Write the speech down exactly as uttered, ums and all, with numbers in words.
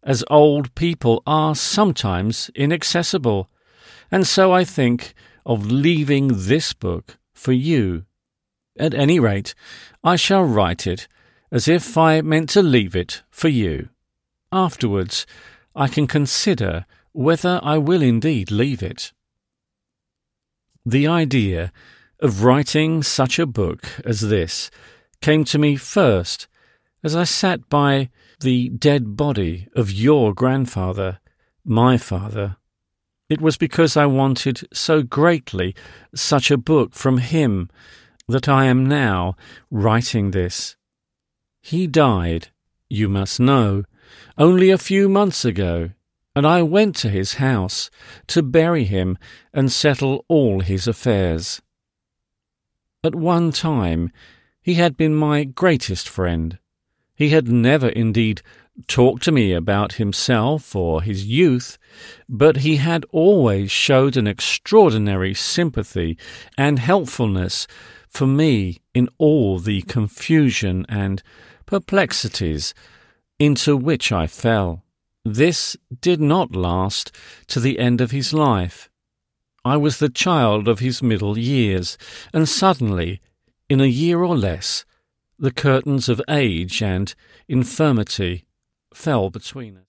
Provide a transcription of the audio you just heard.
as old people are sometimes inaccessible, and so I think of leaving this book for you. At any rate, I shall write it as if I meant to leave it for you. Afterwards, I can consider whether I will indeed leave it. The idea of writing such a book as this came to me first as I sat by the dead body of your grandfather, my father. It was because I wanted so greatly such a book from him that I am now writing this. He died, you must know, only a few months ago, and I went to his house to bury him and settle all his affairs. At one time he had been my greatest friend. He had never indeed talked to me about himself or his youth, but he had always showed an extraordinary sympathy and helpfulness for me in all the confusion and perplexities into which I fell. This did not last to the end of his life. I was the child of his middle years, and suddenly, in a year or less, the curtains of age and infirmity fell between us.